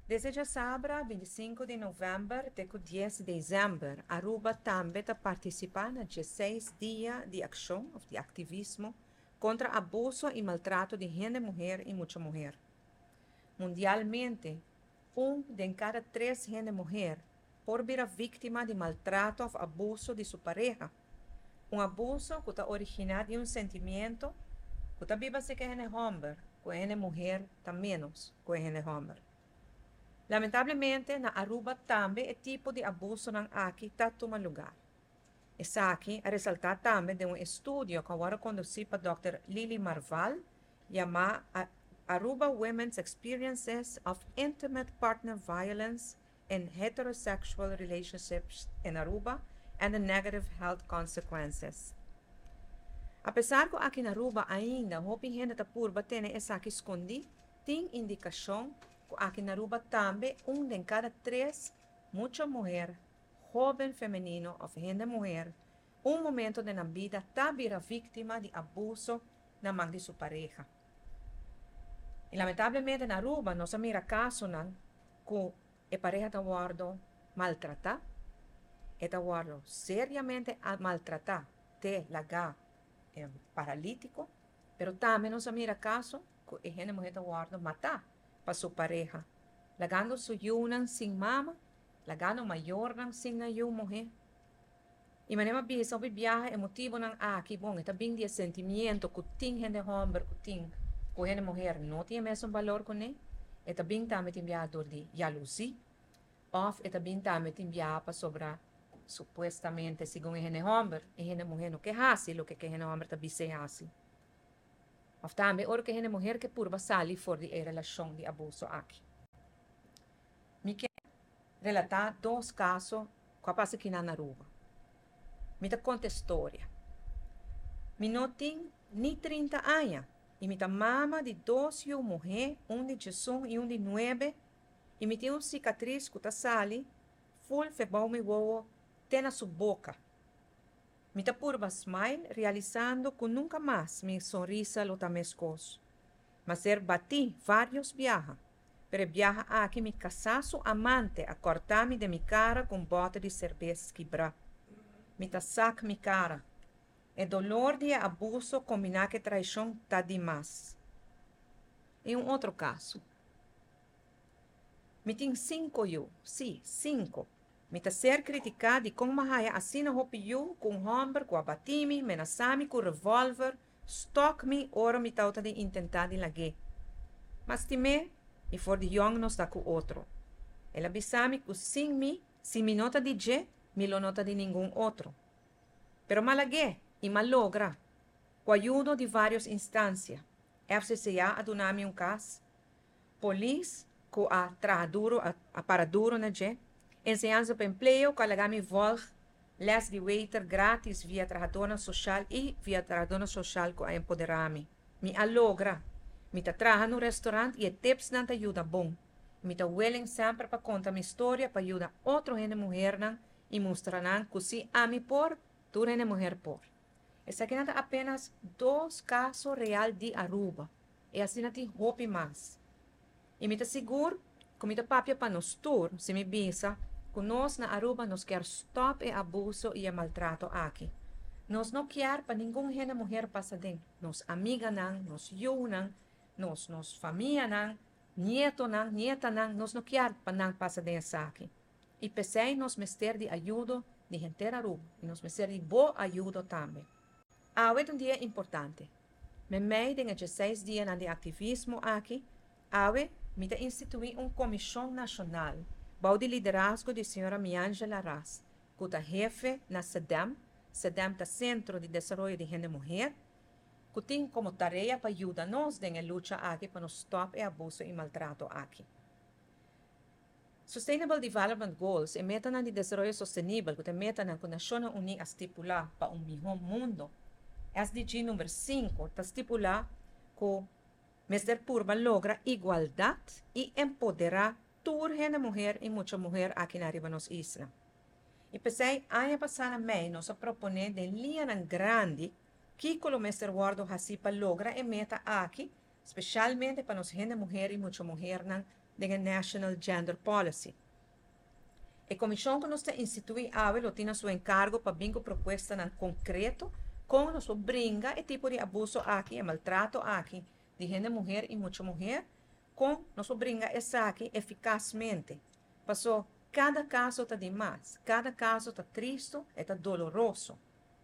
Desde já sabra, 25 de novembro até 10 de dezembro, Aruba também está participando na 16 dias de ação, de ativismo, contra abuso e maltrato de gente, mulher e muita mulher. Mundialmente, de cada 3 gente mulher por vir vítima de maltrato ou abuso de sua pareja. Abuso que está originado de sentimento que está viva se que é homem, que é mulher, está menos que é homem. Lamentavelmente, na Aruba também, o tipo de abuso não aqui está tomando lugar. Essa aqui é resultado também de estudo que agora conduzido por Dr. Lily Marval, chamado Aruba Women's Experiences of Intimate Partner Violence in Heterosexual Relationships in Aruba and the Negative Health Consequences. Apesar que aqui na Aruba ainda, houve gente da purba tem essa aqui escondida, tem indicação que aqui na Aruba também, de cada 3, muita mulher, jovem feminino ou gente mulher, momento na vida está vira vítima de abuso na mão de sua pareja. E lamentavelmente na Aruba, nós mira caso que a pareja está guardo maltratar, está guardo seriamente maltratar, te lagar paralítico, pero também nós mira caso que a gente mulher está guardo matar para sua pareja, lagando sua yunan sem mama, lagando maior sem na yu mulher. E manema bisa o viaje emotivo não aqui bom, está bem de sentimento que tem gente homem que tem com gente mulher não tem mesmo valor com ele, está bem também tem viado de jalousia, ou está bem também tem viado para sobrar supuestamente segundo a gente homem, a gente mulher não quer fazer o que a gente homem está bem assim. Ou também ora que a gente mulher que purba sali fora de relação de abuso aqui. Me quer relatar 2 casos que passa aqui na Aruba. Me conta a história. Me não tem nem 30 anos. E me mama de 12 mulheres, de 18 e de 9. E me tem cicatriz que está sali, full febal me voa, tem na sua boca. Me purba smile, realizando que nunca mais me sonrisa lo tamescos. Mas bati vários viajes. Pero viaja aqui me casar su amante a cortar-me de mi cara com bota de cerveja quebrar. Me saca mi cara. O dolor de abuso combinar que traição está demais. E outro caso. Me tem 5 eu, sim, 5. Me ser criticado de como haya assim no hopiu com homem com abatime, menaçame com revólver, stock-me, ora me tauta de intentar de lague. Mas time, e for de jong nos da com outro. Ela bisame que sem me, se me nota de je, me lo nota de nenhum outro. Pero malague, e malogra, com ajuda de várias instâncias. FCCA adunami caso. Polícia, com a trajaduro, a paraduro na je. Enseñanza para empleo, que alagami volg, les de waiter gratis via trajadora social e via trajadora social com a empoderami. Me alogra. Me trabalha no restaurante e tips não te ajuda bom. Me willing sempre para contar minha história para ajudar outra gente mulher e mostrar que se a mim por, tu gente mulher por. Essa aqui é apenas 2 casos reais de Aruba. E assim não tem roupa mais. E me seguro que me papia para nos tour, se me bisa, que nós na Aruba nos quer stop o abuso e o maltrato aqui. Nós não quer para nenhuma gente mulher passar dentro. Nos amiga não, nos não, nos família não, nieto não, nieta não, nós não quer para não passar dentro aqui. E pensei nos mester de ajuda de gente Aruba, e nos mester de boa ajuda também. Hoje dia importante. Me meio de 16 dias de ativismo aqui, hoje me instituí comissão nacional, baú de liderazgo de senhora Miangela Ras, que é jefe na SEDEM. SEDEM é Centro de Desenvolvimento de Gente Mulher, que tem como tarefa para ajudar-nos na luta aqui para nos stop o abuso e maltrato aqui. Sustainable Development Goals é meta de desenvolvimento sustentável, que é meta que a Nações Unidas estipula para melhor mundo. SDG número 5 está estipulado que Mr. Purba logra igualdade e empoderar toda a mulher e muita mulher aqui na Riba nos Isla. E pensei, ano passado nós propomos de linha grande que o Mr. Wardo Hasipa logra e meta aqui, especialmente para nós gente mulher e muita mulher de National Gender Policy. A comissão que nós institui lo tem seu encargo para bingo proposta na concreto com nosso brinca e tipo de abuso aqui, e maltrato aqui, de gente mulher e muita mulher, com nosso brinca essa aqui eficazmente. Passou, cada caso está demais, cada caso está triste e está doloroso.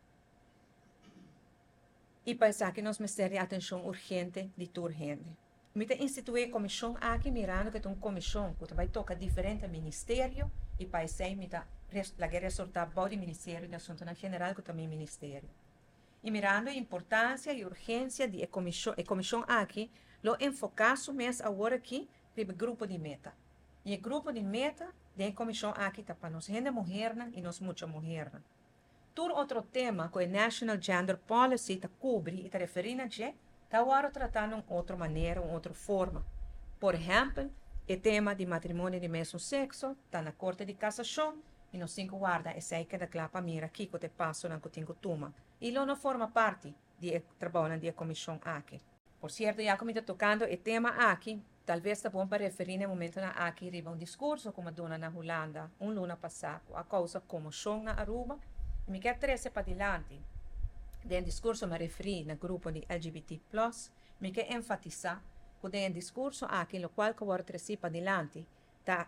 E para isso aqui nós precisamos atenção urgente de toda gente. Me instituir comissão aqui mirando que é uma comissão que vai tocar diferentes ministérios e para isso me está resultar bom ministério de assunto general que também ministério. E mirando a importância e urgência de a comissão aqui, lo enfocasso mês agora aqui para o grupo de meta. E o grupo de meta da comissão aqui está para nós gente mulher e nós muita mulher. Todo outro tema que a National Gender Policy está cobre e está referindo a que está agora tratando de outra maneira, de outra forma. Por exemplo, o tema de matrimônio de mesmo sexo está na Corte de Cassação e nós cinco guarda essa aí que da clapa mira aqui que te passo na cotinho tuma. E lo não forma parte do trabalho da comissão aqui. Por certo, já como está tocando o tema aqui, talvez está bom para referir no momento na aqui riba um discurso como a dona na Holanda, luna passado, a causa como som na Aruba, e me quer trazer para adiante. Den discurso me referi no grupo de LGBT+, me quer enfatizar que den discurso aqui, no qual que vou trazer para adiante, está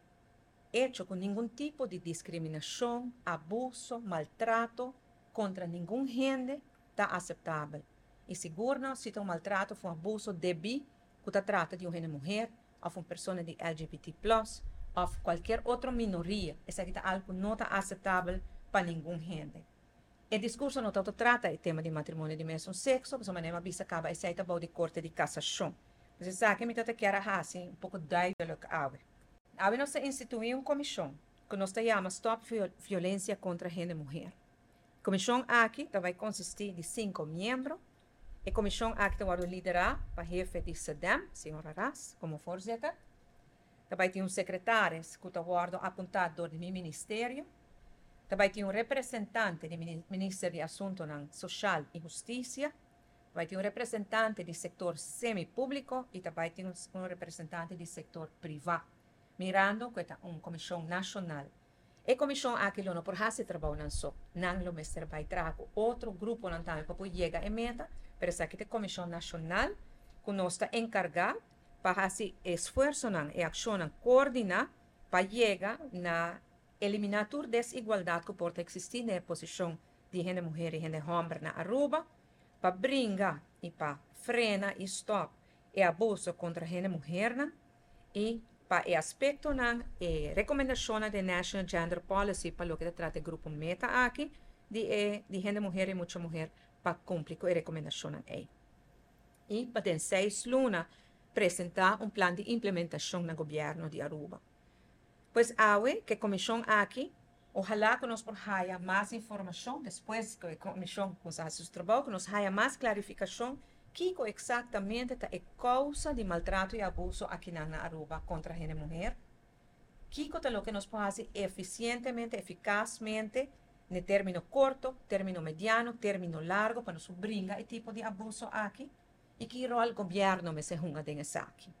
hecho com nenhum tipo de discriminação, abuso, maltrato contra nenhum gente está aceitável. E seguro se um maltrato ou um abuso deve que trata de uma mulher ou uma pessoa de LGBT+, ou qualquer outra minoria. Essa aqui é algo que não está aceitável para nenhum gente. O discurso não trata o tema de matrimônio de mesmo sexo, mas a maneira que acaba essa é de corte de cassação. Mas isso aqui me quer assim, um pouco diálogo. Agora nós instituímos uma comissão que nós chamamos Stop Violência contra a Gente Mulher. A comissão aqui vai consistir de 5 membros. A comissão aqui vai liderar para jefe de SEDEM, senhora Ras, como voorzitter. Também tem secretário que vai apontado do meu ministério. Também tem representante do Ministério de Assuntos Social e Justiça. Também tem representante do setor semipúblico e também tem representante do setor privado. Mirando que é uma comissão nacional. A comissão aqui não por fazer trabalho só, não lo mestre vai trazer outro grupo não também para poder chegar a meta, mas essa aqui é a comissão nacional que nós está encarregado para fazer esforço e ação coordinar para chegar na eliminar toda desigualdade que pode existir na posição de gente mulher e gente homem na Aruba, para brincar e para frenar e stop o abuso contra a gente mulher e para o aspecto na recomendação da National Gender Policy para o que trata o grupo meta aqui de gente mulher e muita mulher para cumprir com a recomendação aí. E para em 6 lunas apresentar um plano de implementação no governo de Aruba. Pois agora que a comissão aqui, ojalá que nós haja mais informação depois que a comissão começar seu trabalho, que nós haja mais clarificação que exatamente é a causa de maltrato e abuso aqui na Aruba contra a gente mulher. Que é o que nós podemos fazer eficientemente, eficazmente, no término curto, término mediano, término largo, para nos brincar e tipo de abuso aqui. E que rol o governo me se junga dessa aqui.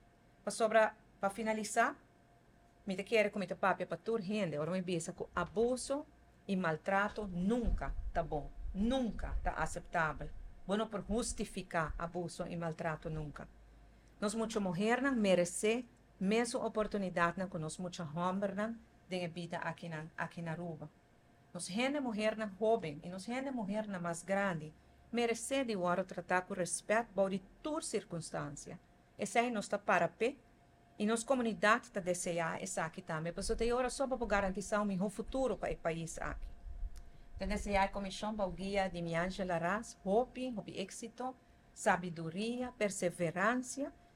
Para finalizar, me quero comentar papel para toda gente, agora me pensa que abuso e maltrato nunca está bom, nunca está aceitável. Bueno por justificar abuso e maltrato nunca. Nós muitas mulheres merecemos a mesma oportunidade que nós muitas homens de vida aqui na Aruba. Nós gente mulher jovem e nós gente mulher mais grande merecemos de agora tratar com respeito por todas as circunstâncias. Essa é nossa para pé e nossa comunidade está desejando essa aqui também. Porque tem hora só para garantir um melhor futuro para o país aqui. Desejar a comissão para o guia de minha Angela Ras, hope, êxito, sabedoria, perseverança